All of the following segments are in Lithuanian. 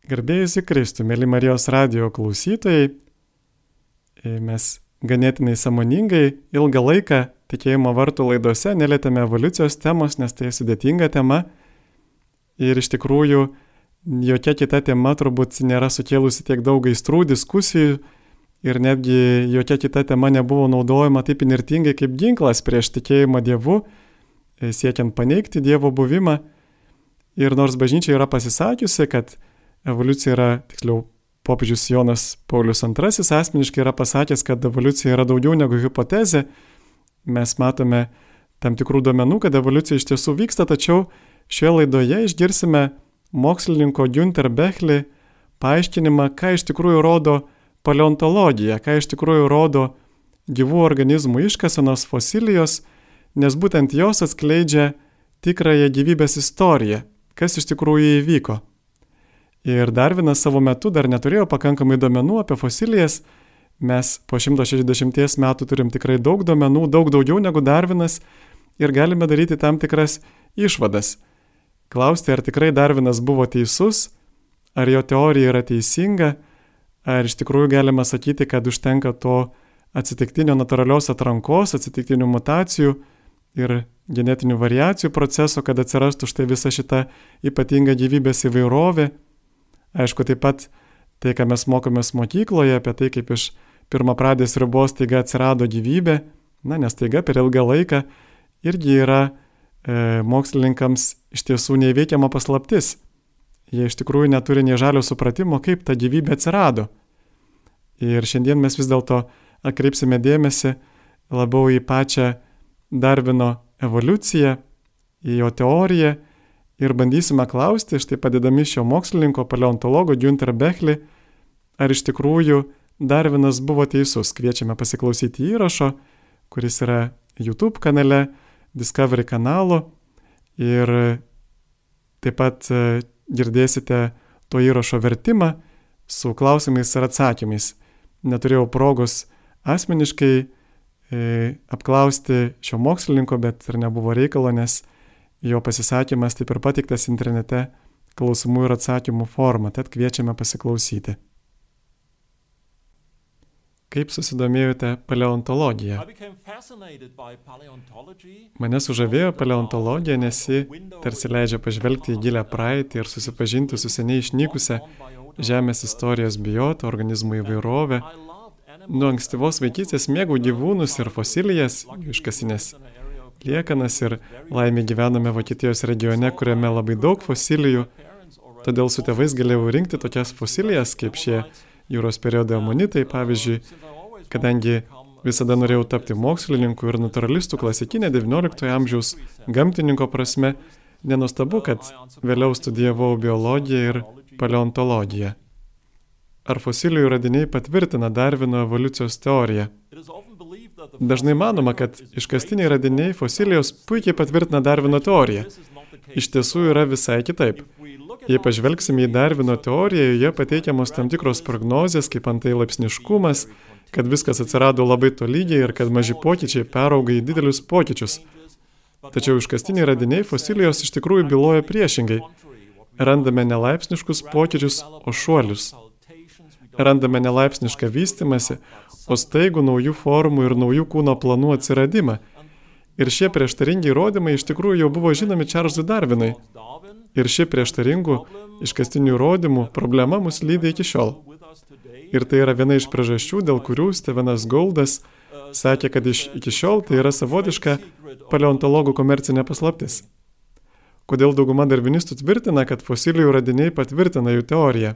Garbėjusi Kristų, mėly Marijos radijo klausytojai, mes ganėtinai sąmoningai ilgą laiką tikėjimo vartų laidose nelietėme evoliucijos temos, nes tai sudėtinga tema ir iš tikrųjų jokia kita tema turbūt nėra sukėlusi tiek daug aistrų, diskusijų ir netgi jokia kita tema nebuvo naudojama taip inirtingai kaip ginklas prieš tikėjimą Dievu, siekiant paneigti Dievo buvimą. Ir nors bažnyčia yra pasisakiusi, kad evoliucija yra, tiksliau, popiežius Jonas Paulius II asmeniškai yra pasakęs, kad evoliucija yra daugiau negu hipotezė. Mes matome tam tikrų duomenų, kad evoliucija iš tiesų vyksta, tačiau šioje laidoje išgirsime mokslininko Günter Bechlį paaiškinimą, ką iš tikrųjų rodo paleontologija, ką iš tikrųjų rodo gyvų organizmų iškasenos fosilijos, nes būtent jos atskleidžia tikrąją gyvybės istoriją, kas iš tikrųjų įvyko. Ir Darvinas savo metu dar neturėjo pakankamai duomenų apie fosilijas. Mes po 160 metų turim tikrai daug duomenų, daug daugiau negu Darvinas ir galime daryti tam tikras išvadas. Klausti, ar tikrai Darvinas buvo teisus, ar jo teorija yra teisinga, ar iš tikrųjų galima sakyti, kad užtenka to atsitiktinio natūralios atrankos, atsitiktinių mutacijų ir genetinių variacijų proceso, kad atsirastų štai visa šita ypatinga gyvybės įvairovė. Aišku, taip pat tai, ką mes mokomės mokykloje, apie tai, kaip iš pirmapradės ribos taiga atsirado gyvybė, nes taiga per ilgą laiką irgi yra mokslininkams iš tiesų neįveikiama paslaptis. Jie iš tikrųjų neturi nei žalio supratimo, kaip ta gyvybė atsirado. Ir šiandien mes vis dėlto atkreipsime dėmesį labiau į pačią Darvino evoliuciją, į jo teoriją ir bandysime klausti, štai padedami šio mokslininko, paleontologo Günter Bechlį, ar iš tikrųjų Darvinas buvo teisus. Kviečiame pasiklausyti įrašo, kuris yra YouTube kanale, Discovery kanalo ir taip pat girdėsite to įrašo vertimą su klausimais ir atsakymais. Neturėjau progos asmeniškai apklausti šio mokslininko, bet ir nebuvo reikalo, nes jo pasisakymas taip ir pateiktas internete klausimų ir atsakymų forma, tad kviečiame pasiklausyti. Kaip susidomėjote paleontologija? Mane sužavėjo paleontologija, nes ji tarsi leidžia pažvelgti į gilią praeitį ir susipažinti su seniai išnykusią žemės istorijos biotą, organizmų įvairovę. Nuo ankstyvos vaikystės mėgau gyvūnus ir fosilijas, iškasinės liekanas ir laimė gyvename Vokietijos regione, kuriame labai daug fosilijų. Todėl su tėvais galėjau rinkti tokias fosilijas, kaip šie jūros periodo amonitai, pavyzdžiui, kadangi visada norėjau tapti mokslininku ir naturalistų klasikinė XIX amžiaus gamtininko prasme, nenuostabu, kad vėliau studijavau biologiją ir paleontologiją. Ar fosilijų radiniai patvirtina Darvino evoliucijos teoriją? Dažnai manoma, kad iškastiniai radiniai fosilijos puikiai patvirtina Darvino teoriją. Iš tiesų yra visai kitaip. Jei pažvelgsime į Darvino teoriją, joje pateikiamos tam tikros prognozės, kaip antai laipsniškumas, kad viskas atsirado labai tolygiai ir kad maži pokyčiai perauga į didelius pokyčius. Tačiau iškastiniai radiniai fosilijos iš tikrųjų byloja priešingai. Randame ne laipsniškus pokyčius, o šuolius. Randame nelaipsnišką vystymąsi, o staigų naujų formų ir naujų kūno planų atsiradimą. Ir šie prieštaringi įrodymai iš tikrųjų jau buvo žinomi Čarlzui Darvinui. Ir ši prieštaringų iškastinių įrodymų problema mus lydi iki šiol. Ir tai yra viena iš priežasčių, dėl kurių Stevenas Gouldas sakė, kad iki šiol tai yra savotiška paleontologų komercinė paslaptis. Kodėl dauguma darvinistų tvirtina, kad fosilijų radiniai patvirtina jų teoriją?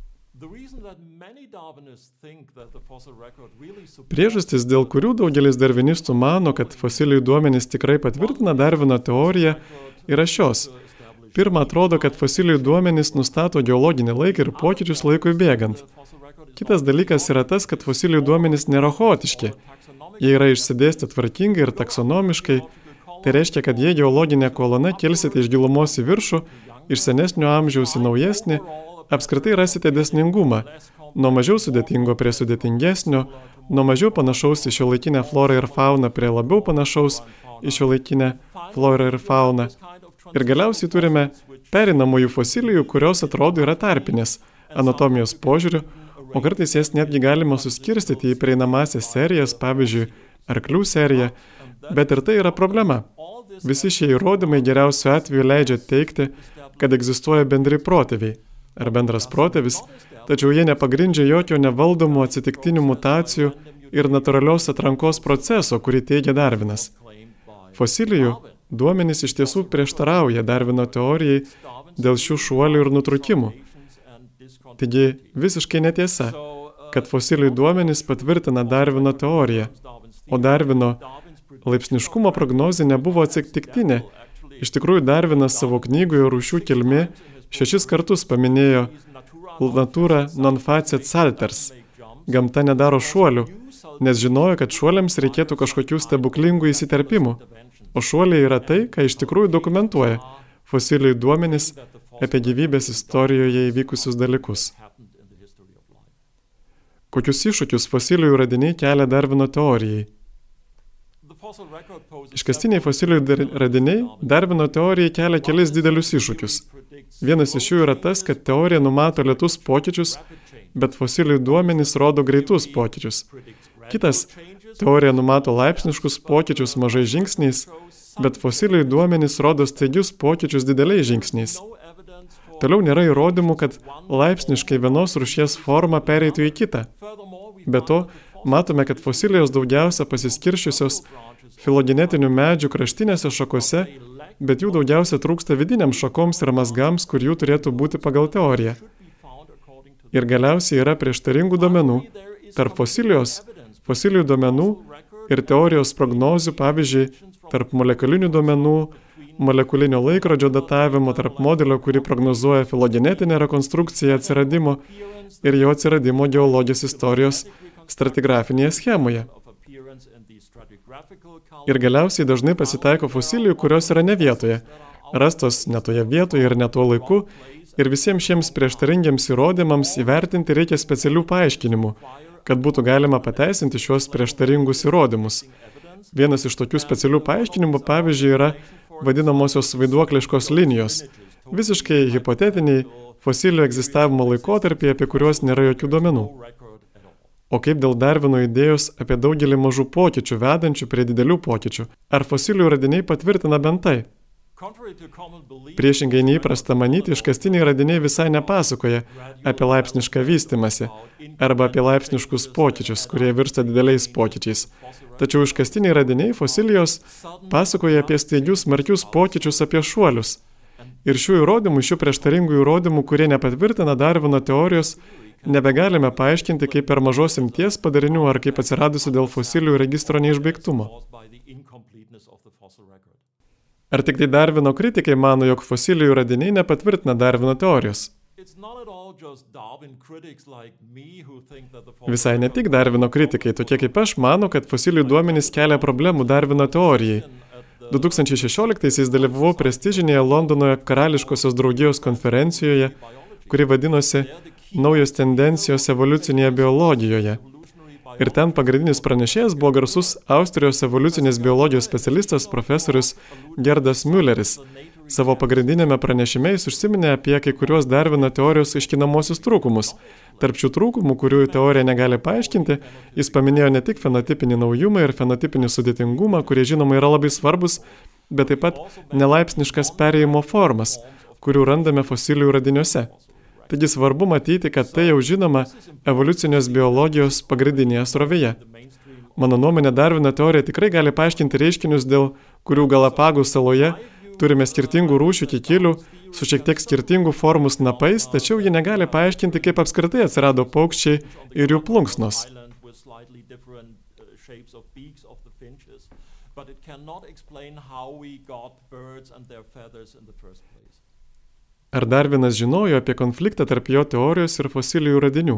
Priežastis, dėl kurių daugelis darvinistų mano, kad fosilijų duomenys tikrai patvirtina Darvino teoriją, yra šios. Pirma, atrodo, kad fosilijų duomenys nustato geologinį laiką ir pokyčius laikui bėgant. Kitas dalykas yra tas, kad fosilijų duomenys nėra chaotiški. Jie yra išsidėstę tvarkingai ir taksonomiškai. Tai reiškia, kad jie geologinė kolona kelsite iš gilumos į viršų, iš senesnio amžiaus į naujesnį, apskritai rasite dėsningumą. Nuo mažiau sudėtingo prie sudėtingesnio, nuo mažiau panašaus į šiuolaikinę florą ir fauną prie labiau panašaus į šiuolaikinę florą ir fauną. Ir galiausiai turime pereinamųjų fosilijų, kurios atrodo yra tarpinės. anatomijos požiūriu, o kartais jas netgi galima suskirstyti į prieinamąsias serijas, pavyzdžiui, arklių seriją, bet ir tai yra problema. Visi šie įrodymai geriausiu atveju leidžia teigti, kad egzistuoja bendri protėviai ar bendras protėvis, tačiau jie nepagrindžia jokio nevaldomų atsitiktinių mutacijų ir natūralios atrankos proceso, kurį teigia Darvinas. Fosilijų duomenys iš tiesų prieštarauja Darvino teorijai dėl šių šuolių ir nutrūkimų. Taigi visiškai netiesa, kad fosilijų duomenys patvirtina Darvino teoriją, o Darvino laipsniškumo prognozė nebuvo atsitiktinė. Iš tikrųjų, Darvinas savo knygoje Rūšių kilmė 6 kartus paminėjo natura non facet salters. Gamta nedaro šuolių, nes žinojo, kad šuoliams reikėtų kažkokių stebuklingų įsiterpimų. O šuoliai yra tai, ką iš tikrųjų dokumentuoja fosilijų duomenys apie gyvybės istorijoje įvykusius dalykus. Kokius iššūkius fosilijų radiniai kelia Darvino teorijai? Iškastiniai fosilijų radiniai Darvino teorijai kelia kelis didelius iššūkius. Vienas iš jų yra tas, kad teorija numato lėtus pokyčius, bet fosilijų duomenys rodo greitus pokyčius. Kitas, teorija numato laipsniškus pokyčius mažais žingsniais, bet fosilijų duomenys rodo staigius pokyčius dideliais žingsniais. Toliau nėra įrodymų, kad laipsniškai vienos rūšies forma pereitų į kitą. Be to, matome, kad fosilijos daugiausia pasiskirsčiusios filogenetinių medžių kraštinėse šakose, bet jų daugiausia trūksta vidiniams šakoms ir mazgams, kur jų turėtų būti pagal teoriją. Ir galiausiai yra prieštaringų duomenų tarp fosilijų duomenų ir teorijos prognozių, pavyzdžiui, tarp molekulinių duomenų, molekulinio laikrodžio datavimo, tarp modelio, kurį prognozuoja filogenetinė rekonstrukcija atsiradimo ir jo atsiradimo geologijos istorijos stratigrafinėje schemoje. Ir galiausiai dažnai pasitaiko fosilijų, kurios yra ne vietoje, rastos ne toje vietoje ir ne tuo laiku, ir visiems šiems prieštaringiams įrodymams įvertinti reikia specialių paaiškinimų, kad būtų galima pateisinti šios prieštaringus įrodymus. Vienas iš tokių specialių paaiškinimų, pavyzdžiui, yra vadinamosios vaiduokliškos linijos, visiškai hipotetiniai fosilijų egzistavimo laikotarpiai, apie kuriuos nėra jokių duomenų. O kaip dėl Darvino idėjos apie daugelį mažų pokyčių vedančių prie didelių pokyčių? Ar fosilijų radiniai patvirtina bent tai? Priešingai neįprasta manyti, iškastiniai radiniai visai nepasakoja apie laipsnišką vystymąsi arba apie laipsniškus pokyčius, kurie virsta dideliais pokyčiais. Tačiau iškastiniai radiniai fosilijos pasakoja apie staigius smarkius pokyčius, apie šuolius. Ir šių prieštaringų įrodymų, kurie nepatvirtina Darvino teorijos, nebegalime paaiškinti kaip per mažos imties padarinių ar kaip atsiradusių dėl fosilijų registro neišbaigtumo. Ar tik tai Darvino kritikai mano, jog fosilijų radiniai nepatvirtina Darvino teorijos? Visai ne tik Darvino kritikai, tokie kaip aš, mano, kad fosilijų duomenys kelia problemų Darvino teorijai. 2016-aisiais dalyvavau prestižinėje Londono karališkosios draugijos konferencijoje, kuri vadinosi Naujos tendencijos evoliucinėje biologijoje. Ir ten pagrindinis pranešėjas buvo garsus Austrijos evoliucinės biologijos specialistas profesorius Gerdas Mülleris. Savo pagrindinėme pranešime jis užsiminė apie kai kuriuos Darvino teorijos aiškinamosius trūkumus. Tarp šių trūkumų, kurių teorija negali paaiškinti, jis paminėjo ne tik fenotipinį naujumą ir fenotipinį sudėtingumą, kurie žinoma yra labai svarbus, bet taip pat nelaipsniškas perėjimo formas, kurių randame fosilijų radiniuose. Taigi svarbu matyti, kad tai jau žinoma evoliucinės biologijos pagrindinėje srovėje. Mano nuomonė, Darvino teorija tikrai gali paaiškinti reiškinius, dėl kurių Galapagų saloje turime skirtingų rūšių kikilių su šiek tiek skirtingų formų snapais, tačiau ji negali paaiškinti, kaip apskritai atsirado paukščiai ir jų plunksnos. Ar Darvinas žinojo apie konfliktą tarp jo teorijos ir fosilijų radinių?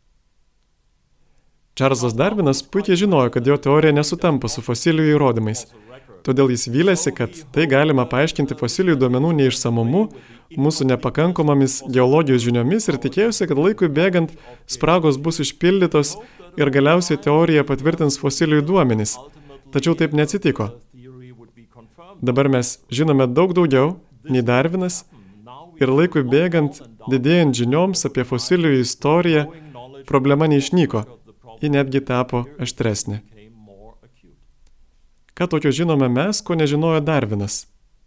Čarlzas Darvinas puikiai žinojo, kad jo teorija nesutampa su fosilijų įrodymais. Todėl jis vylėsi, kad tai galima paaiškinti fosilijų duomenų neišsamumu, mūsų nepakankamomis geologijos žiniomis ir tikėjosi, kad laikui bėgant spragos bus išpildytos ir galiausiai teorija patvirtins fosilijų duomenis. Tačiau taip neatsitiko. Dabar mes žinome daug daugiau nei Darvinas Ir laikui bėgant, didėjant žinioms apie fosilijų istoriją, problema neišnyko, ji netgi tapo aštresnė. Ką tokio žinome mes, ko nežinojo Darvinas?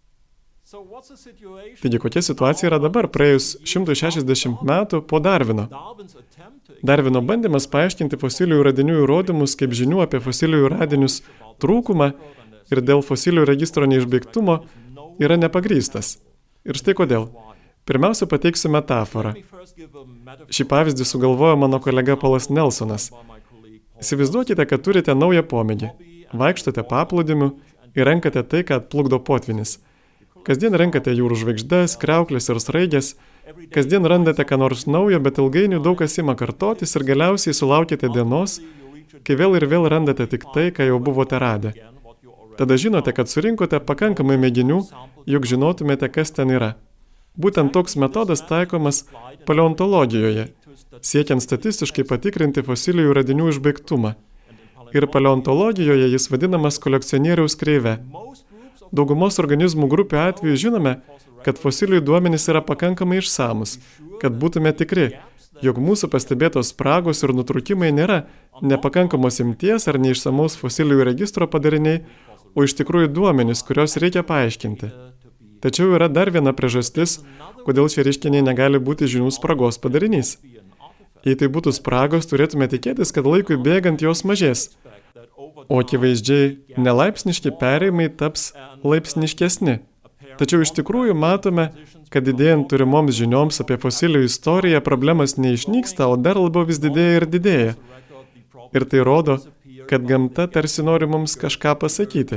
Taigi, kokia situacija yra dabar, praėjus 160 metų po Darvino? Darvino bandymas paaiškinti fosilijų radinių įrodymus kaip žinių apie fosilijų radinius trūkumą ir dėl fosilijų registro neišbaigtumo yra nepagrįstas. Ir štai kodėl. Pirmiausia, pateiksiu metaforą. Šį pavyzdį sugalvojo mano kolega Paulas Nelsonas. Įsivaizduokite, kad turite naują pomėgį. Vaikštote paplūdimiu ir renkate tai, ką atplukdo potvynis. Kasdien renkate jūrų žvaigždes, kriauklės ir sraigės. Kasdien randate ką nors naujo, bet ilgainiui daug kas ima kartotis ir galiausiai sulaukite dienos, kai vėl ir vėl randate tik tai, ką jau buvote radę. Tada žinote, kad surinkote pakankamai mėginių, jog žinotumėte, kas ten yra. Būtent toks metodas taikomas paleontologijoje, siekiant statistiškai patikrinti fosilijų radinių išbaigtumą. Ir paleontologijoje jis vadinamas kolekcionieriaus kreive. Daugumos organizmų grupių atveju žinome, kad fosilijų duomenys yra pakankamai išsamus, kad būtume tikri, jog mūsų pastebėtos spragos ir nutrūkimai nėra nepakankamos imties ar neišsamaus fosilijų registro padariniai, o iš tikrųjų duomenys, kurios reikia paaiškinti. Tačiau yra dar viena priežastis, kodėl šie reiškiniai negali būti žinių spragos padarinys. Jei tai būtų spragos, turėtume tikėtis, kad laikui bėgant jos mažės. O akivaizdžiai nelaipsniški perėjimai taps laipsniškesni. Tačiau iš tikrųjų matome, kad didėjant turimoms žinioms apie fosilijų istoriją problemas neišnyksta, o dar labiau vis didėja ir didėja. Ir tai rodo, kad gamta tarsi nori mums kažką pasakyti.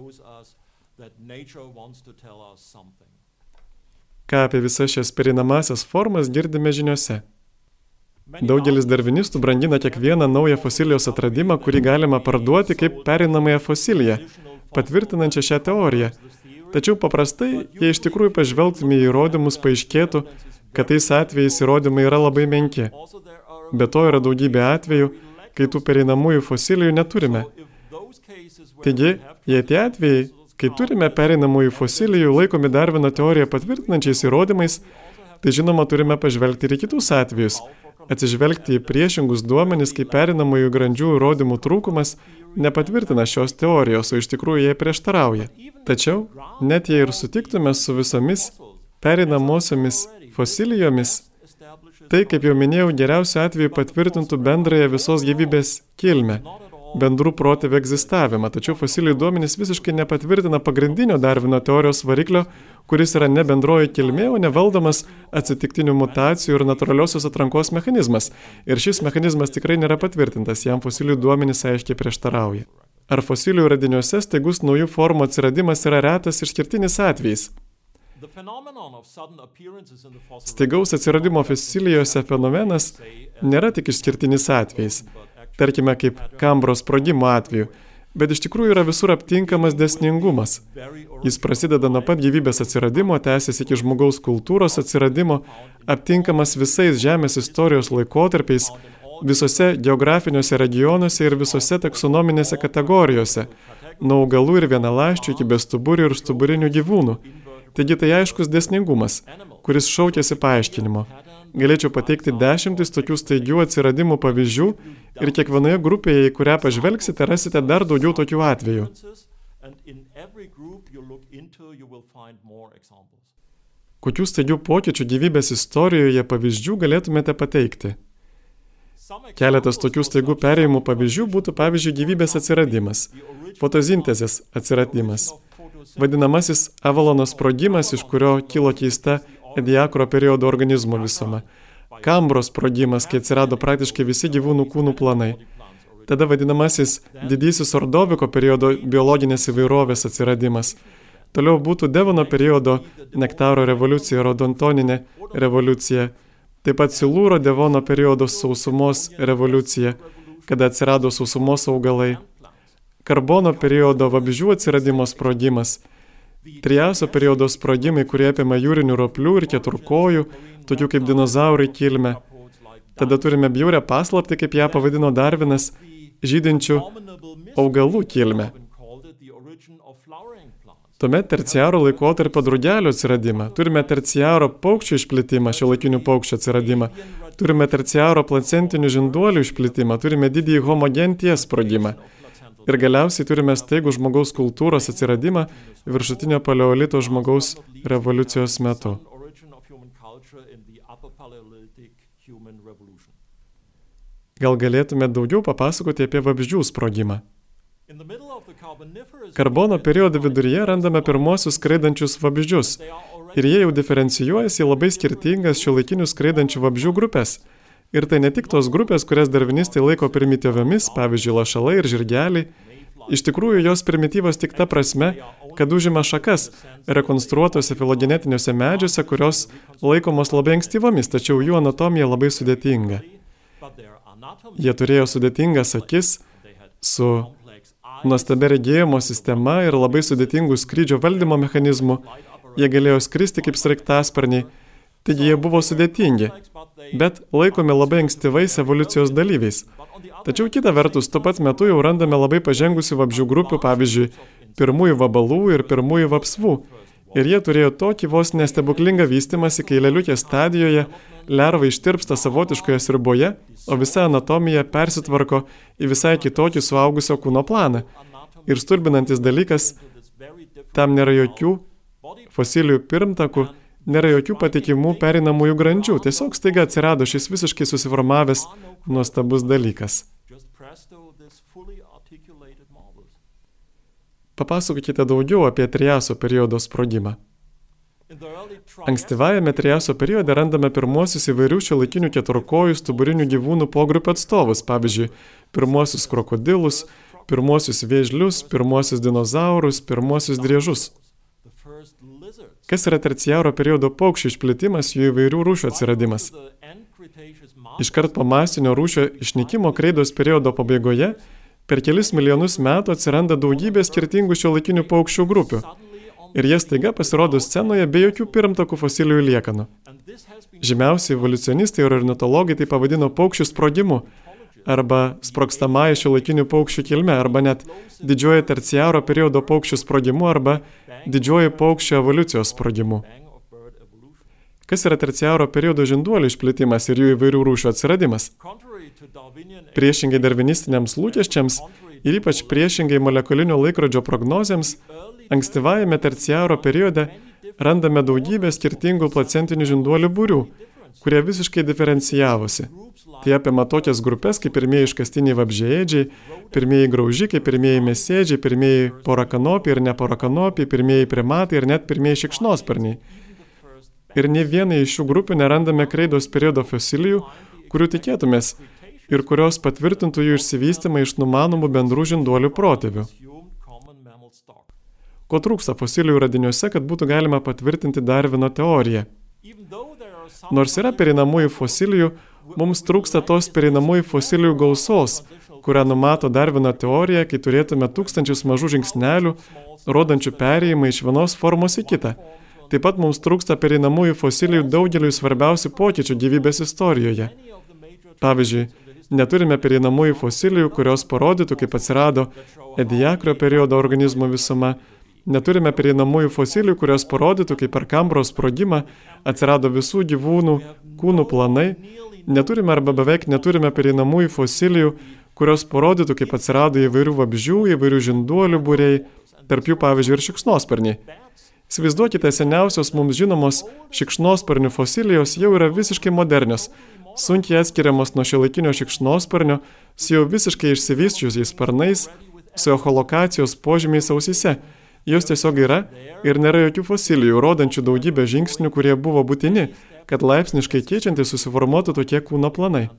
Ką apie visas šias pereinamąsias formas girdime žiniose. Daugelis darvinistų brangina kiekvieną naują fosilijos atradimą, kurį galima parduoti kaip pereinamąją fosiliją, patvirtinančią šią teoriją. Tačiau paprastai, jei iš tikrųjų pažvelgtume į įrodymus, paaiškėtų, kad tais atvejais įrodymai yra labai menki. Be to yra daugybė atvejų, kai tų pereinamųjų fosilijų neturime. Taigi, jei tie atvejai, kai turime pereinamųjų fosilijų, laikomi Darvino teoriją patvirtinančiais įrodymais, tai žinoma turime pažvelgti ir į kitus atvejus. Atsižvelgti į priešingus duomenis, kai pereinamųjų grandžių įrodymų trūkumas nepatvirtina šios teorijos, o iš tikrųjų jie prieštarauja. Tačiau, net jei ir sutiktume su visomis pereinamosiomis fosilijomis, tai, kaip jau minėjau, geriausiu atveju patvirtintų bendrąją visos gyvybės kilmę, bendrų protėvių egzistavimą, tačiau fosilijų duomenys visiškai nepatvirtina pagrindinio Darvino teorijos variklio, kuris yra ne bendroji kilmė, o nevaldomas atsitiktinių mutacijų ir natūraliosios atrankos mechanizmas. Ir šis mechanizmas tikrai nėra patvirtintas, jam fosilijų duomenys aiškiai prieštarauja. Ar fosilijų radiniuose staigus naujų formų atsiradimas yra retas išskirtinis atvejis? Staigaus atsiradimo fosilijose fenomenas nėra tik išskirtinis atvejis, tarkime kaip Kambro sprogimo atveju, bet iš tikrųjų yra visur aptinkamas dėsningumas. Jis prasideda nuo pat gyvybės atsiradimo, tęsiasi iki žmogaus kultūros atsiradimo, aptinkamas visais Žemės istorijos laikotarpiais, visose geografiniuose regionuose ir visose taksonominėse kategorijose, nuo augalų ir vienaląsčių iki bestuburių ir stuburinių gyvūnų. Taigi tai aiškus dėsningumas, kuris šaukiasi paaiškinimo. Galėčiau pateikti 10 tokių staigių atsiradimų pavyzdžių ir kiekvienoje grupėje, į kurią pažvelgsite, rasite dar daugiau tokių atvejų. Kokių staigių pokyčių gyvybės istorijoje pavyzdžių galėtumėte pateikti? Keletas tokių staigų perėjimų pavyzdžių būtų pavyzdžiui gyvybės atsiradimas, fotosintezės atsiradimas, vadinamasis Avalono sprogimas, iš kurio kilo keista Ediakro periodo organizmo visuma, Kambro sprogimas, kai atsirado praktiškai visi gyvūnų kūnų planai, tada vadinamasis didysis Ordoviko periodo biologinės įvairovės atsiradimas, toliau būtų Devono periodo nektaro revoliucija, rodontoninė revoliucija, taip pat Silūro Devono periodo sausumos revoliucija, kada atsirado sausumos augalai, Karbono periodo vabzdžių atsiradimo sprogimas, Triaso periodo sprogimai, kurie apima jūrinių roplių ir keturkojų, tokių kaip dinozaurai kilmę. Tada turime bjaurią paslaptį, kaip ją pavadino Darvinas, žydinčių augalų kilmę. Tuomet terciaro laikotarpio drugelių atsiradimą, turime terciaro paukščių išplitimą, šiuolaikinių paukščių atsiradimą, turime terciaro placentinių žinduolių išplitimą, turime didįjį homo genties sprogimą. Ir galiausiai turime staigų žmogaus kultūros atsiradimą viršutinio paleolito žmogaus revoliucijos metu. Gal galėtume daugiau papasakoti apie vabzdžių sprogimą? Karbono periodo viduryje randame pirmosius skraidančius vabzdžius ir jie jau diferencijuojasi į labai skirtingas šiuolaikinių skraidančių vabzdžių grupės. Ir tai ne tik tos grupės, kurias darvinistai laiko primityviomis, pavyzdžiui, lašalai ir žirgeliai. Iš tikrųjų, jos primityvos tik ta prasme, kad užima šakas rekonstruotose filogenetiniuose medžiuose, kurios laikomos labai ankstyvomis, tačiau jų anatomija labai sudėtinga. Jie turėjo sudėtingas akis su nuostabia regėjimo sistema ir labai sudėtingų skrydžio valdymo mechanizmų. Jie galėjo skristi kaip sraigtasparniai, taigi jie buvo sudėtingi, bet laikomi labai ankstyvais evoliucijos dalyviais. Tačiau kita vertus, tuo pat metu jau randame labai pažengusių vabzdžių grupių, pavyzdžiui, pirmųjų vabalų ir pirmųjų vapsvų. Ir jie turėjo tokį vos nestebuklingą vystimąsi, kai lėliukės stadijoje lerva ištirpsta savotiškoje sriuboje, o visa anatomija persitvarko į visai kitokį suaugusio kūno planą. Ir stulbinantis dalykas, tam nėra jokių fosilijų pirmtakų, nėra jokių patikimų pereinamųjų grandžių. Tiesiog staiga atsirado šis visiškai susiformavęs nuostabus dalykas. Papasakokite daugiau apie triaso periodo sprogimą. Ankstyvajame triaso periode randame pirmuosius įvairių šiuolaikinių keturkojų stuburinių gyvūnų pogrupių atstovus, pavyzdžiui, pirmuosius krokodilus, pirmuosius vėžlius, pirmuosius dinozaurus, pirmuosius driežus. Kas yra terciaro periodo paukščių išplitimas, jų įvairių rūšių atsiradimas? Iškart po masinio rūšio išnykimo kreidos periodo pabaigoje per kelis milijonus metų atsiranda daugybė skirtingų šiuolaikinių paukščių grupių. Ir jie staiga pasirodo scenoje be jokių pirmtakų fosilijų liekanų. Žymiausi evoliucionistai ir ornitologai tai pavadino paukščių sprogimu, arba sprogstamąją šiuolaikinių paukščių kilme, arba net didžioji terciaro periodo paukščių sprogimu, arba didžioji paukščių evoliucijos sprogimu. Kas yra terciaro periodo žinduolių išplitimas ir jų įvairių rūšių atsiradimas? Priešingai darvinistiniams lūkesčiams ir ypač priešingai molekulinio laikrodžio prognozėms, ankstyvajame terciaro periode randame daugybę skirtingų placentinių žinduolių būrių, kurie visiškai diferencijavosi. Tai apima tokias grupės kaip pirmieji iškastiniai vabzdžiaėdžiai, pirmieji graužikai, pirmieji mėsėdžiai, pirmieji porakanopiai ir neporakanopiai, pirmieji primatai ir net pirmieji šikšnosparniai. Ir ne vienai iš šių grupių nerandame kreidos periodo fosilijų, kurių tikėtumės ir kurios patvirtintų jų išsivystymą iš numanomų bendrų žinduolių protėvių. Ko trūksta fosilijų radiniuose, kad būtų galima patvirtinti Darvino teoriją? Nors yra pereinamųjų fosilijų, mums trūksta tos pereinamųjų fosilijų gausos, kurią numato Darvino teorija, kai turėtume tūkstančius mažų žingsnelių, rodančių perėjimą iš vienos formos į kitą. Taip pat mums trūksta pereinamųjų fosilijų daugeliui svarbiausių pokyčių gyvybės istorijoje. Pavyzdžiui, neturime pereinamųjų fosilijų, kurios parodytų, kaip atsirado Ediakrio periodo organizmų visuma. Neturime pereinamųjų fosilijų, kurios parodytų, kaip per Kambros sprogimą atsirado visų gyvūnų kūnų planai. Neturime arba beveik neturime pereinamųjų fosilijų, kurios parodytų, kaip atsirado įvairių vabzdžių, įvairių žinduolių būriai, tarp jų pavyzdžiui ir šikšnosparniai. Įsivaizduokite, seniausios mums žinomos šikšnosparnių fosilijos jau yra visiškai modernios, sunkiai atskiriamos nuo šiuolaikinio šikšnosparnio, su jau visiškai išsivysčiusiais sparnais, su echolokacijos požymiais ausyse. Jos tiesiog yra ir nėra jokių fosilijų, rodančių daugybę žingsnių, kurie buvo būtini, kad laipsniškai keičiantis susiformuotų tokie kūno planai.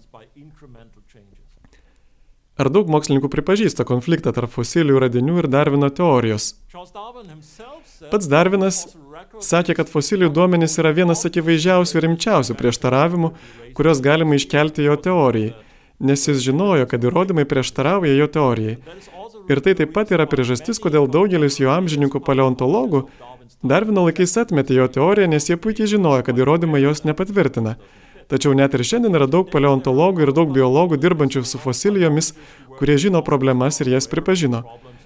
Ar daug mokslininkų pripažįsta konfliktą tarp fosilijų radinių ir Darvino teorijos? Pats Darvinas sakė, kad fosilijų duomenys yra vienas akivaizdžiausių ir rimčiausių prieštaravimų, kurios galima iškelti jo teorijai, nes jis žinojo, kad įrodymai prieštarauja jo teorijai. Ir tai taip pat yra priežastis, kodėl daugelis jo amžininkų paleontologų Darvino laikais atmetė jo teoriją, nes jie puikiai žinojo, kad įrodymai jos nepatvirtina. Tačiau net ir šiandien yra daug paleontologų ir daug biologų dirbančių su fosilijomis, kurie žino problemas ir jas pripažino.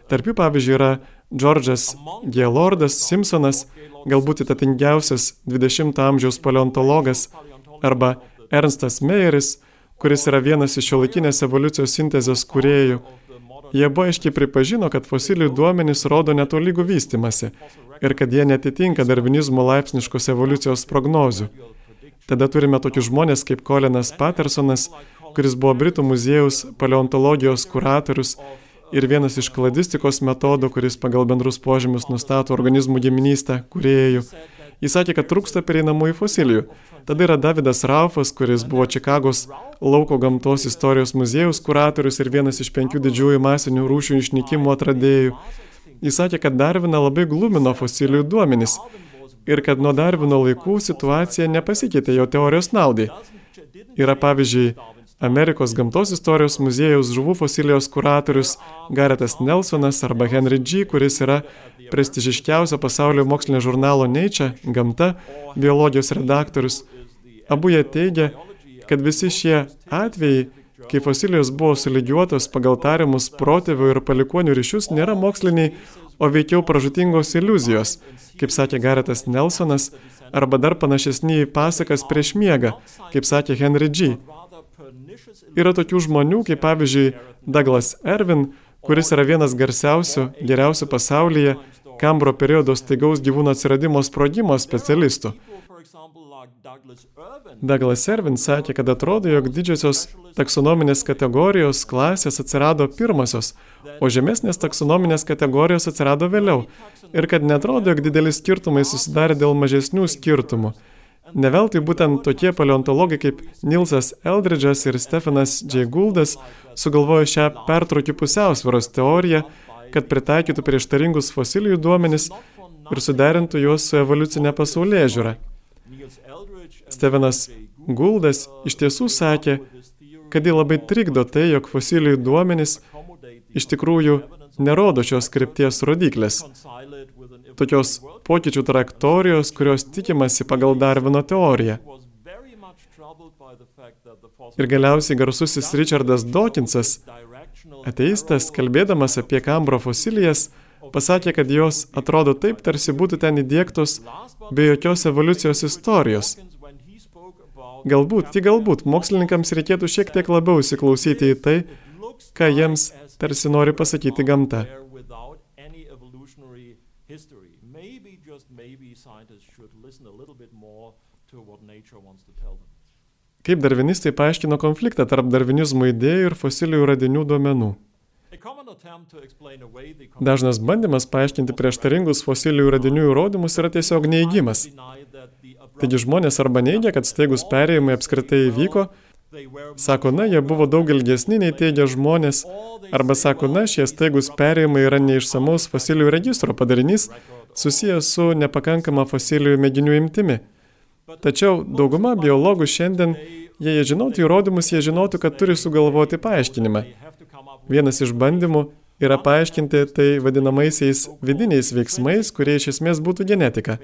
Tarp jų, pavyzdžiui, yra Džordžas Gaylordas Simpsonas, galbūt įtakingiausias 20 amžiaus paleontologas, arba Ernstas Meyeris, kuris yra vienas iš šiuolaikinės evoliucijos sintezės kūrėjų. Jie buvo aiškiai pripažino, kad fosilijų duomenys rodo netolygų vystymąsi ir kad jie netitinka darvinizmo laipsniškos evoliucijos prognozių. Tada turime tokius žmonės kaip Colinas Pattersonas, kuris buvo Britų muziejaus paleontologijos kuratorius ir vienas iš kladistikos metodų, kuris pagal bendrus požymius nustato organizmų giminystę kūrėjų. Jis sakė, kad trūksta pereinamųjų fosilijų. Tada yra Davidas Raufas, kuris buvo Čikagos lauko gamtos istorijos muziejaus kuratorius ir vienas iš 5 didžiųjų masinių rūšių išnykimo atradėjų. Jis sakė, kad Darviną labai glumino fosilijų duomenys ir kad nuo Darvino laikų situacija nepasikeitė jo teorijos naudai. Yra pavyzdžiui Amerikos gamtos istorijos muziejaus žuvų fosilijos kuratorius Garetas Nelsonas arba Henry G., kuris yra prestižiškiausio pasaulio mokslinio žurnalo Nature, gamta, biologijos redaktorius. Abu jie teigia, kad visi šie atvejai, kai fosilijos buvo sulygiuotos pagal tariamus protėvių ir palikuonių ryšius, nėra moksliniai, o veikiau pražūtingos iliuzijos, kaip sakė Garetas Nelsonas, arba dar panašesni į pasakas prieš miegą, kaip sakė Henry G. Yra tokių žmonių, kaip pavyzdžiui Douglas Irwin, kuris yra vienas garsiausių, geriausių pasaulyje Kambro periodo staigaus gyvūno atsiradimo sprogimo specialistų. Douglas Irwin sakė, kad atrodo, jog didžiosios taksonominės kategorijos klasės atsirado pirmosios, o žemesnės taksonominės kategorijos atsirado vėliau, ir kad netrodo, jog dideli skirtumai susidarė dėl mažesnių skirtumų. Neveltui būtent tokie paleontologai kaip Nilsas Eldridžas ir Stephenas J. Gouldas sugalvojo šią pertrūkių pusiausvyros teoriją, kad pritaikytų prieštaringus fosilijų duomenis ir suderintų juos su evoliucinė pasaulėžiūra. Stephenas Gouldas iš tiesų sakė, kad jį labai trikdo tai, jog fosilijų duomenys iš tikrųjų nerodo šios krypties rodiklės. Tokios pokyčių trajektorijos, kurios tikimasi pagal Darvino teoriją. Ir galiausiai garsusis Richardas Dawkinsas, ateistas, kalbėdamas apie Kambro fosilijas, pasakė, kad jos atrodo taip, tarsi būtų ten įdiegtos be jokios evoliucijos istorijos. Galbūt, mokslininkams reikėtų šiek tiek labiau įsiklausyti į tai, ką jiems tarsi nori pasakyti gamta. Kaip darvinistai paaiškino konfliktą tarp darvinizmo idėjų ir fosilijų radinių duomenų? Dažnas bandymas paaiškinti prieštaringus fosilijų radinių įrodymus yra tiesiog neigimas. Taigi žmonės arba neigia, kad staigus perėjimai apskritai įvyko, sako, jie buvo daug ilgesni nei teigia žmonės, arba sako, šie staigus perėjimai yra neišsamaus fosilijų registro padarinys, susijęs su nepakankama fosilijų mėginių imtimi. Tačiau dauguma biologų šiandien, jei jie žinotų įrodymus, jie žinotų, kad turi sugalvoti paaiškinimą. Vienas iš bandymų yra paaiškinti tai vadinamaisiais vidiniais veiksmais, kurie iš esmės būtų genetika.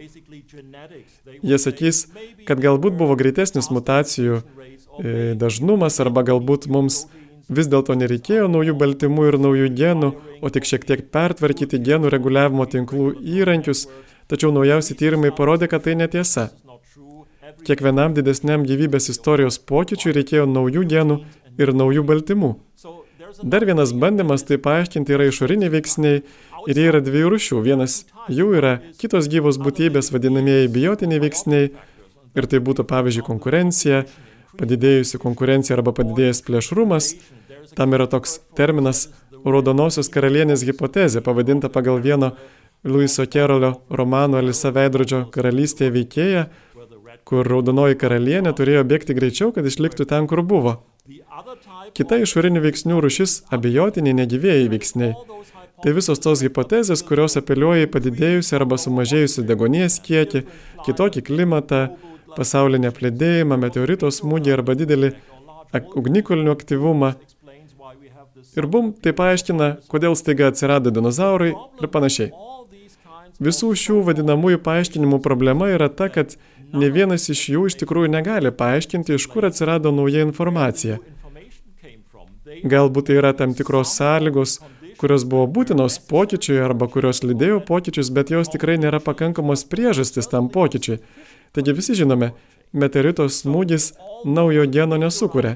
Jie sakys, kad galbūt buvo greitesnis mutacijų dažnumas, arba galbūt mums vis dėlto nereikėjo naujų baltymų ir naujų genų, o tik šiek tiek pertvarkyti genų reguliavimo tinklų įrankius, tačiau naujausi tyrimai parodė, kad tai netiesa. Kiekvienam didesniam gyvybės istorijos pokyčiui reikėjo naujų genų ir naujų baltymų. Dar vienas bandymas tai paaiškinti yra išoriniai veiksniai ir jie yra dviejų rūšių. Vienas jų yra kitos gyvos būtybės vadinamieji biotiniai veiksniai ir tai būtų pavyzdžiui konkurencija, padidėjusi konkurencija arba padidėjęs plėšrumas. Tam yra toks terminas raudonosios karalienės hipotezė, pavadinta pagal vieno Luiso Kerolio romano Alisa veidrodžio karalystėje veikėją, kur raudonoji karalienė turėjo bėgti greičiau, kad išliktų ten, kur buvo. Kita išorinių veiksnių rūšis – abejotiniai negyvieji veiksniai. Tai visos tos hipotezės, kurios apeliuoja į padidėjusią arba sumažėjusią deguonies kiekį, kitokį klimatą, pasaulinį apledėjimą, meteorito smūgį arba didelį ugnikalnių aktyvumą. Ir tai paaiškina, kodėl staiga atsirado dinozaurai ir panašiai. Visų šių vadinamųjų paaiškinimų problema yra ta, kad ne vienas iš jų iš tikrųjų negali paaiškinti, iš kur atsirado nauja informacija. Galbūt tai yra tam tikros sąlygos, kurios buvo būtinos pokyčiui arba kurios lydėjo pokyčius, bet jos tikrai nėra pakankamos priežastis tam pokyčiui. Taigi visi žinome, meteorito smūgis naujo geno nesukuria.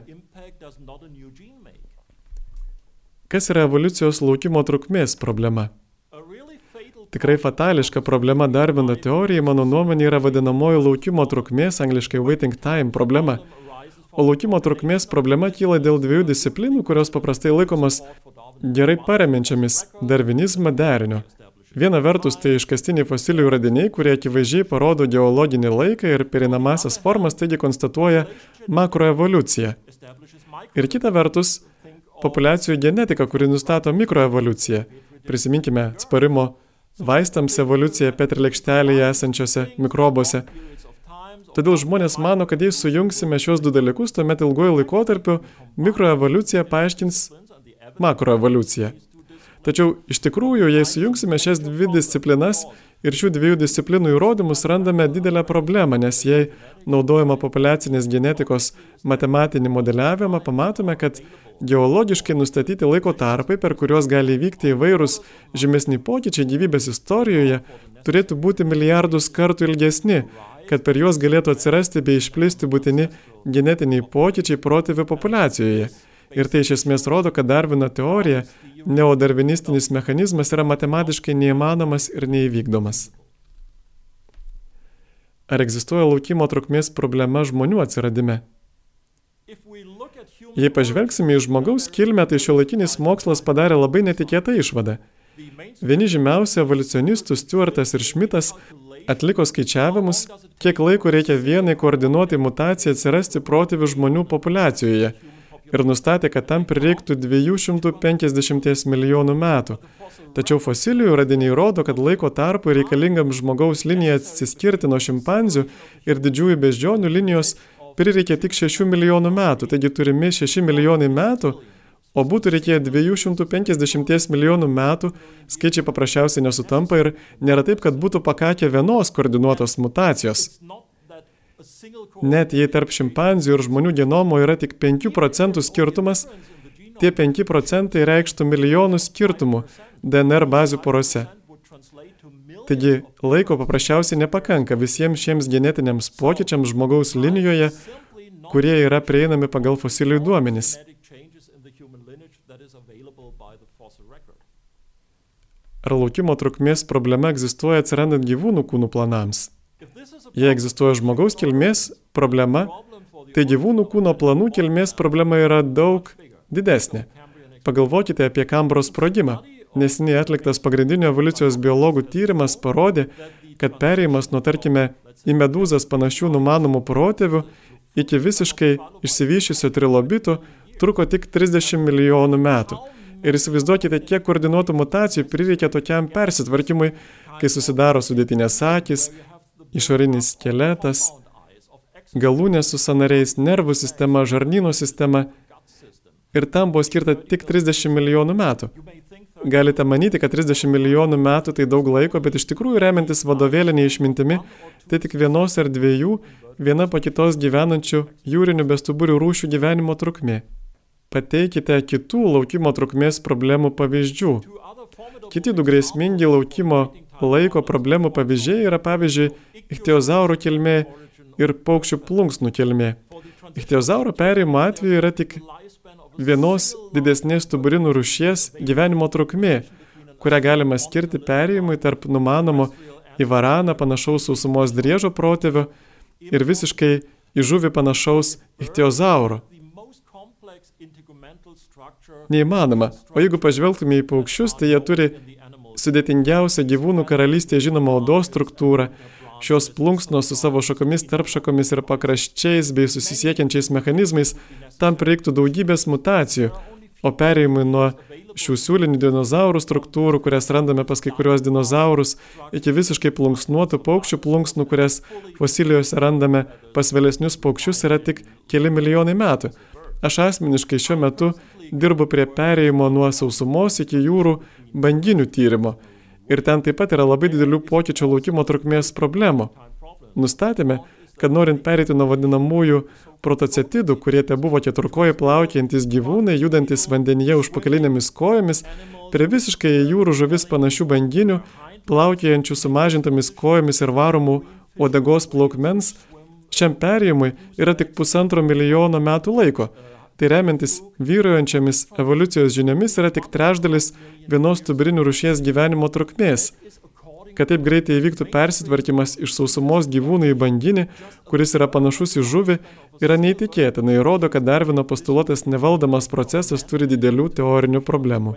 Kas yra evoliucijos laukimo trukmės problema? Tikrai fatališka problema Darvino teorijai, mano nuomonė, yra vadinamoji laukimo trukmės, angliškai waiting time problema. O laukimo trukmės problema kyla dėl dviejų disciplinų, kurios paprastai laikomas gerai paremiančiamis darvinizmą deriniu. Viena vertus tai iškastiniai fosilijų radiniai, kurie akivaizdžiai parodo geologinį laiką ir pereinamąsias formas, taigi konstatuoja makroevoliuciją. Ir kita vertus, populiacijų genetika, kuri nustato mikroevoliuciją. Prisiminkime atsparimo vaistams evoliuciją petrilėkštelėje esančiose mikrobose. Todėl žmonės mano, kad jei sujungsime šios du dalykus, tuomet ilguoju laikotarpiu mikroevoliucija paaiškins makroevoliuciją. Tačiau iš tikrųjų, jei sujungsime šias dvi disciplinas ir šių dviejų disciplinų įrodymus, randame didelę problemą, nes jei naudojama populiacinės genetikos matematinį modeliavimą, pamatome, kad geologiškai nustatyti laiko tarpai, per kuriuos gali įvykti įvairūs žymesni pokyčiai gyvybės istorijoje, turėtų būti milijardus kartų ilgesni, kad per juos galėtų atsirasti bei išplisti būtini genetiniai pokyčiai protėvių populiacijoje. Ir tai iš esmės rodo, kad Darvino teorija, neodarvinistinis mechanizmas yra matematiškai neįmanomas ir neįvykdomas. Ar egzistuoja laukimo trukmės problema žmonių atsiradime? Jei pažvelgsime į žmogaus kilmę, tai šiuolaikinis mokslas padarė labai netikėtą išvadą. Vieni žymiausi evoliucionistų Stuartas ir Schmidtas atliko skaičiavimus, kiek laiko reikia vienai koordinuotai mutacijai atsirasti protėvių žmonių populiacijoje ir nustatė, kad tam prireiktų 250 milijonų metų. Tačiau fosilijų radiniai rodo, kad laiko tarpui reikalingam žmogaus linijai atsiskirti nuo šimpanzių ir didžiųjų beždžionių linijos prireikė tik 6 milijonų metų, taigi turimi 6 milijonai metų, o būtų reikėję 250 milijonų metų, skaičiai paprasčiausiai nesutampa ir nėra taip, kad būtų pakakę vienos koordinuotos mutacijos. Net jei tarp šimpanzių ir žmonių genomo yra tik 5% skirtumas, tie 5% reikštų milijonų skirtumų DNR bazių porose. Taigi, laiko paprasčiausiai nepakanka visiems šiems genetiniams pokyčiams žmogaus linijoje, kurie yra prieinami pagal fosilijų duomenis. Ar laukimo trukmės problema egzistuoja atsirandant gyvūnų kūnų planams? Jei egzistuoja žmogaus kilmės problema, tai gyvūnų kūno planų kilmės problema yra daug didesnė. Pagalvokite apie Kambros sprogimą. Neseniai atliktas pagrindinio evoliucijos biologų tyrimas parodė, kad perėjimas nuo, tarkime, į medūzas panašių numanomų protėvių iki visiškai išsivyščiusio trilobitų truko tik 30 milijonų metų. Ir įsivaizduokite, kiek koordinuotų mutacijų prireikia tokiam persitvarkymui, kai susidaro sudėtinės akys, išorinis skeletas, galūnės su sąnariais, nervų sistema, žarnyno sistema. Ir tam buvo skirta tik 30 milijonų metų. Galite manyti, kad 30 milijonų metų tai daug laiko, bet iš tikrųjų remiantis vadovėlinė išmintimi, tai tik vienos ar dviejų, viena po kitos gyvenančių jūrinių bestuburių rūšių gyvenimo trukmė. Pateikite kitų laukimo trukmės problemų pavyzdžių. Kiti du grėsmingi laukimo laiko problemų pavyzdžiai yra, pavyzdžiui, ichtiozaurų kilmė ir paukščių plunksnų kilmė. Ichtiozauro perėjimo atveju yra tik vienos didesnės stuburinų rūšies gyvenimo trukmė, kurią galima skirti perėjimui tarp numanomo į varaną panašaus sausumos driežo protėvio ir visiškai į žuvį panašaus ichtiozauro. Neįmanoma. O jeigu pažvelgtume į paukščius, tai jie turi sudėtingiausią gyvūnų karalystėje žinomą odos struktūrą. Šios plunksnos su savo šakomis, tarpšakomis ir pakraščiais bei susisiekiančiais mechanizmais tam prireiktų daugybės mutacijų, o perėjimui nuo šių siūlinių dinozaurų struktūrų, kurias randame pas kai kuriuos dinozaurus, iki visiškai plunksnuotų paukščių plunksnų, kurias fosilijose randame pas vėlesnius paukščius, yra tik keli milijonai metų. Aš asmeniškai šiuo metu dirbu prie perėjimo nuo sausumos iki jūrų banginių tyrimo. Ir ten taip pat yra labai didelių pokyčių laukimo trukmės problemų. Nustatėme, kad norint pereiti nuo vadinamųjų protocetidų, kurie te buvo keturkojai plaukiantis gyvūnai, judantis vandenyje užpakalinėmis kojomis, prie visiškai jūrų žuvis panašių banginių, plaukiojančių sumažintomis kojomis ir varomų uodegos plaukmens, šiam perėjimui yra tik 1,5 milijono metų laiko. Tai remiantis vyraujančiamis evoliucijos žiniomis yra tik trečdalis vienos stuburinių rūšies gyvenimo trukmės. Kad taip greitai įvyktų persitvarkymas iš sausumos gyvūnų į banginį, kuris yra panašus į žuvį, yra neįtikėtina ir rodo, kad Darvino postuluotas nevaldomas procesas turi didelių teorinių problemų.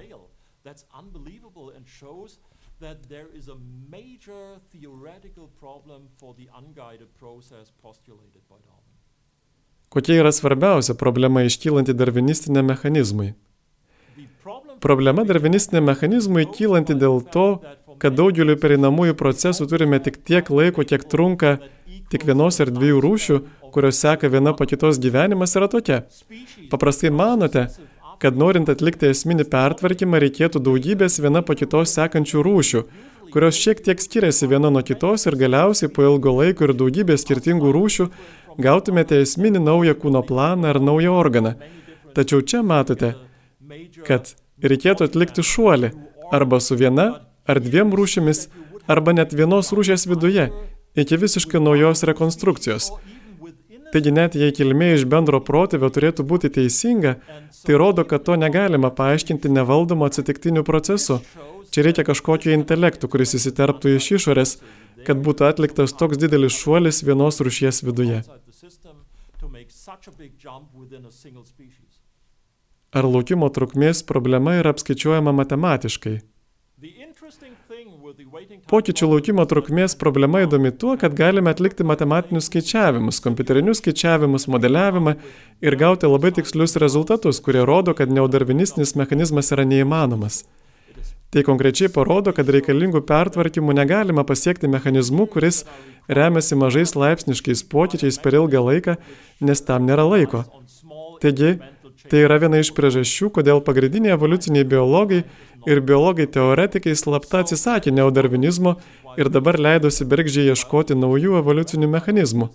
Kokia yra svarbiausia problema iškylanti darvinistiniam mechanizmui? Problema darvinistiniam mechanizmui kylanti dėl to, kad daugeliu pereinamųjų procesų turime tik tiek laiko, kiek trunka tik vienos ar dviejų rūšių, kurios seka viena po kitos gyvenimas, yra tokia. Paprastai manote, kad norint atlikti esminį pertvarkymą reikėtų daugybės viena po kitos sekančių rūšių, kurios šiek tiek skiriasi viena nuo kitos ir galiausiai po ilgo laiko ir daugybės skirtingų rūšių gautumėte esminį naują kūno planą ar naują organą. Tačiau čia matote, kad reikėtų atlikti šuolį arba su viena ar dviem rūšimis, arba net vienos rūšies viduje, iki visiškai naujos rekonstrukcijos. Taigi net jei kilmė iš bendro protėvio turėtų būti teisinga, tai rodo, kad to negalima paaiškinti nevaldomo atsitiktiniu procesu. Čia reikia kažkokio intelektų, kuris įsiterptų iš išorės, kad būtų atliktas toks didelis šuolis vienos rūšies viduje. Ar laukimo trukmės problema yra apskaičiuojama matematiškai? Pokyčių laukimo trukmės problema įdomi tuo, kad galime atlikti matematinius skaičiavimus, kompiuterinius skaičiavimus, modeliavimą ir gauti labai tikslius rezultatus, kurie rodo, kad neodarvinistinis mechanizmas yra neįmanomas. Tai konkrečiai parodo, kad reikalingų pertvarkymų negalima pasiekti mechanizmu, kuris remiasi mažais laipsniškais pokyčiais per ilgą laiką, nes tam nėra laiko. Taigi, tai yra viena iš priežasčių, kodėl pagrindiniai evoliuciniai biologai ir biologai teoretikai slapta atsisakė neodarvinizmo ir dabar leidosi bergždžiai ieškoti naujų evoliucinių mechanizmų.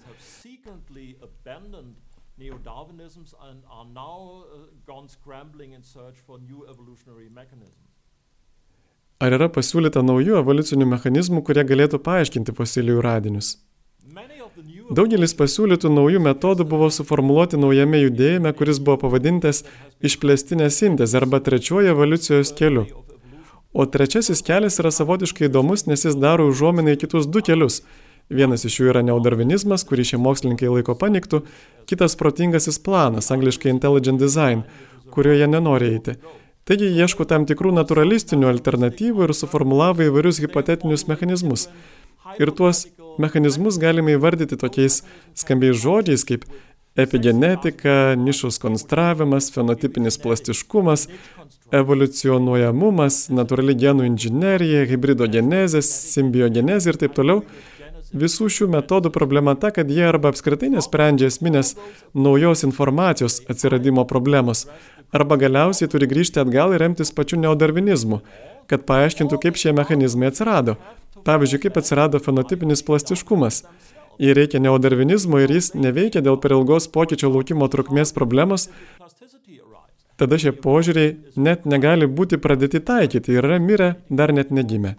Ar yra pasiūlyta naujų evoliucinių mechanizmų, kurie galėtų paaiškinti fosilijų radinius? Daugelis pasiūlytų naujų metodų buvo suformuluoti naujame judėjime, kuris buvo pavadintas išplėstinė sintezė arba trečiuoju evoliucijos keliu. O trečiasis kelias yra savotiškai įdomus, nes jis daro užuominą į kitus du kelius. Vienas iš jų yra neodarvinizmas, kurį šie mokslininkai laiko paneigtų, kitas protingasis planas, angliškai intelligent design, kurio jie nenori eiti. Taigi ieško tam tikrų naturalistinių alternatyvų ir suformulavo įvairius hipotetinius mechanizmus. Ir tuos mechanizmus galime įvardyti tokiais skambiais žodžiais kaip epigenetika, nišos konstravimas, fenotipinis plastiškumas, evoliucionuojamumas, natūrali genų inžinerija, hibridogenezė, simbiogenezė ir taip toliau. Visų šių metodų problema ta, kad jie arba apskritai nesprendžia esminės naujos informacijos atsiradimo problemos, arba galiausiai turi grįžti atgal ir remtis pačiu neodarvinizmu, kad paaiškintų, kaip šie mechanizmai atsirado. Pavyzdžiui, kaip atsirado fenotipinis plastiškumas. Jei reikia neodarvinizmo ir jis neveikia dėl per ilgos pokyčio laukimo trukmės problemos, tada šie požiūriai net negali būti pradėti taikyti ir yra mirę, dar net negimę.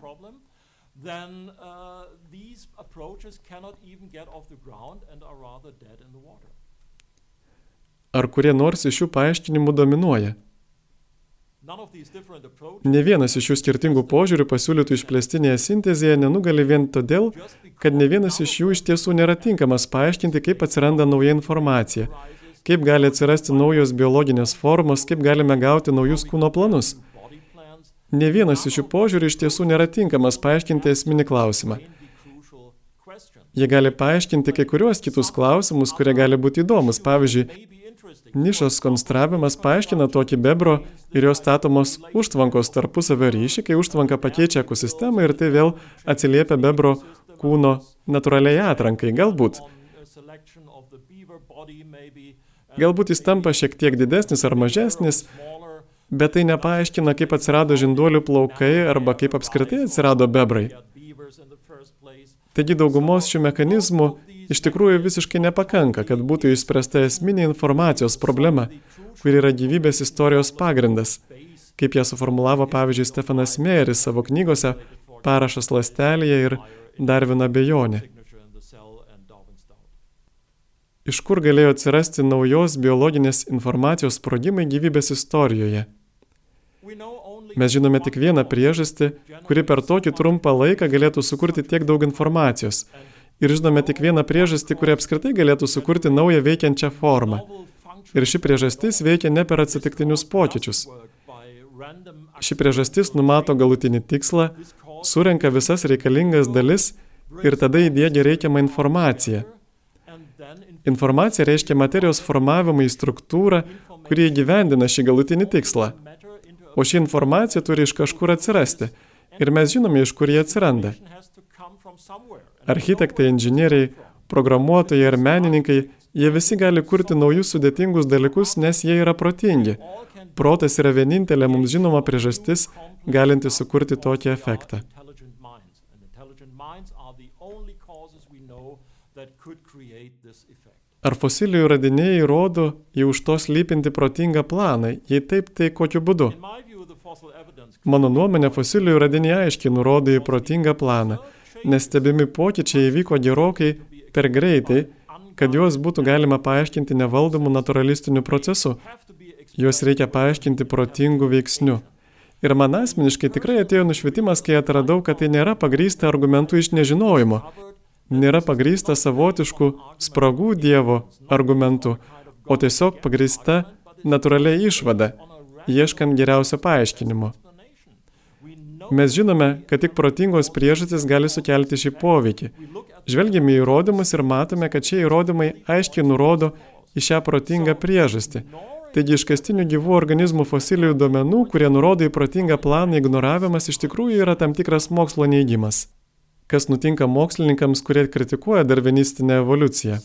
Ar kurie nors iš šių paaiškinimų dominuoja? Ne vienas iš šių skirtingų požiūrių pasiūlytų išplėstinėje sintezėje nenugali vien todėl, kad ne vienas iš jų iš tiesų nėra tinkamas paaiškinti, kaip atsiranda nauja informacija, kaip gali atsirasti naujos biologinės formos, kaip galime gauti naujus kūno planus. Ne vienas iš šių požiūrių iš tiesų nėra tinkamas paaiškinti esminį klausimą. Jie gali paaiškinti kai kuriuos kitus klausimus, kurie gali būti įdomus. Pavyzdžiui, nišos konstravimas paaiškina tokį bebro ir jos statomos užtvankos tarpusavio ryšį, kai užtvanka pakeičia ekosistemą ir tai vėl atsiliepia bebro kūno natūraliai atrankai. Galbūt jis tampa šiek tiek didesnis ar mažesnis, bet tai nepaaiškina, kaip atsirado žinduolių plaukai arba kaip apskritai atsirado bebrai. Taigi daugumos šių mechanizmų Iš tikrųjų visiškai nepakanka, kad būtų išspręsta esminė informacijos problema, kuri yra gyvybės istorijos pagrindas, kaip ją suformulavo pavyzdžiui Stefanas Meyeris savo knygose Parašas ląstelėje ir Darvino abejonė. Iš kur galėjo atsirasti naujos biologinės informacijos sprogimai gyvybės istorijoje? Mes žinome tik vieną priežastį, kuri per tokį trumpą laiką galėtų sukurti tiek daug informacijos. Ir žinome tik vieną priežastį, kuri apskritai galėtų sukurti naują veikiančią formą. Ir ši priežastis veikia ne per atsitiktinius pokyčius. Ši priežastis numato galutinį tikslą, surenka visas reikalingas dalis ir tada įdiegia reikiamą informaciją. Informacija reiškia materijos formavimą į struktūrą, kuri įgyvendina šį galutinį tikslą. O ši informacija turi iš kažkur atsirasti. Ir mes žinome, iš kur jie atsiranda. Architektai, inžinieriai, programuotojai ar menininkai, jie visi gali kurti naujus sudėtingus dalykus, nes jie yra protingi. Protas yra vienintelė mums žinoma priežastis, galinti sukurti tokį efektą. Ar fosilijų radiniai įrodo į už to slypintį protingą planą? Jei taip, tai kokiu būdu? Mano nuomonė, fosilijų radiniai aiškiai nurodo į protingą planą, nes stebimi pokyčiai įvyko gerokai per greitai, kad juos būtų galima paaiškinti nevaldomų naturalistiniu procesu. Juos reikia paaiškinti protingų veiksnių. Ir man asmeniškai tikrai atėjo nušvitimas, kai atradau, kad tai nėra pagrįsta argumentų iš nežinojimo. Nėra pagrįsta savotiškų spragų Dievo argumentų, o tiesiog pagrįsta natūralia išvada, ieškant geriausio paaiškinimo. Mes žinome, kad tik protingos priežastys gali sukelti šį poveikį. Žvelgiame į įrodymus ir matome, kad šie įrodymai aiškiai nurodo į šią protingą priežastį. Taigi iškastinių gyvų organizmų fosilijų duomenų, kurie nurodo į protingą planą, ignoravimas iš tikrųjų yra tam tikras mokslo neigimas. Kas nutinka mokslininkams, kurie kritikuoja darvinistinę evoliuciją?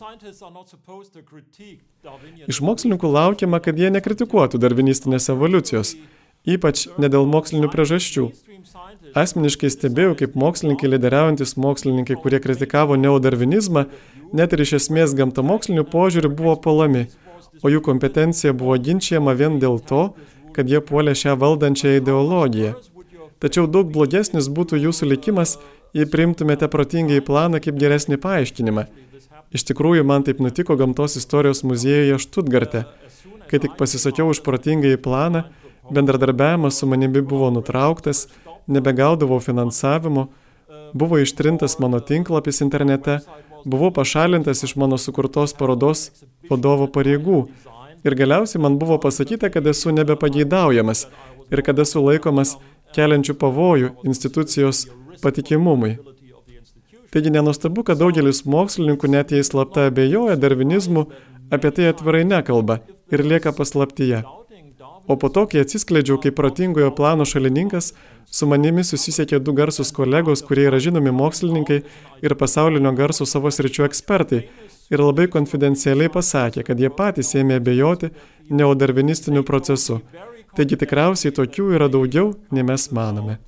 Iš mokslininkų laukiama, kad jie nekritikuotų darvinistinės evoliucijos, ypač ne dėl mokslinių priežasčių. Asmeniškai stebėjau, kaip mokslininkai, lyderiaujantis mokslininkai, kurie kritikavo neodarvinizmą, net ir iš esmės gamtamokslinių požiūrių buvo puolami, o jų kompetencija buvo ginčijama vien dėl to, kad jie puolė šią valdančią ideologiją. Tačiau daug blogesnis būtų jūsų likimas, jei priimtumėte protingai planą kaip geresnį paaiškinimą. Iš tikrųjų, man taip nutiko Gamtos istorijos muziejuje Štutgarte. Kai tik pasisakiau už protingai planą, bendradarbiavimas su manimi buvo nutrauktas, nebegaudavau finansavimo, buvo ištrintas mano tinklapis internete, buvau pašalintas iš mano sukurtos parodos vadovo pareigų ir galiausiai man buvo pasakyta, kad esu nebepageidaujamas ir kad esu laikomas keliančių pavojų institucijos patikimumui. Taigi nenuostabu, kad daugelis mokslininkų net jei slapta abejoja darvinizmu, apie tai atvirai nekalba ir lieka paslaptyje. O po to, kai atsiskleidžiau kaip protingojo plano šalininkas, su manimi susisiekė 2 garsūs kolegos, kurie yra žinomi mokslininkai ir pasaulinio garso savo sričių ekspertai, ir labai konfidencialiai pasakė, kad jie patys ėmė abejoti neodarvinistiniu procesu. Taigi tikriausiai tokių yra daugiau, nei mes manome.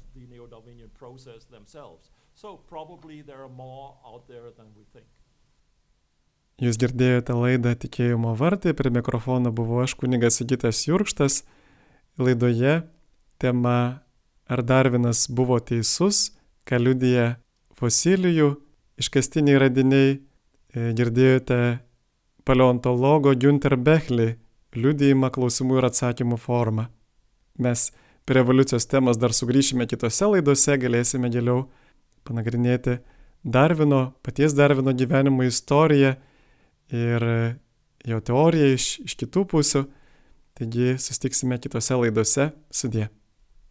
Jūs girdėjote laidą Tikėjimo vartai, prie mikrofono buvau aš, kunigas Sigitas Jurkštas. Laidoje tema Ar Darvinas buvo teisus, ką liudija fosilijų, iškastiniai radiniai. Girdėjote paleontologo Günter Bechlį liudijimą klausimų ir atsakymų formą. Mes prie evoliucijos temos dar sugrįšime kitose laidose, galėsime giliau panagrinėti paties Darvino gyvenimo istoriją ir jo teoriją iš kitų pusių. Taigi susitiksime kitose laidose. Sudie.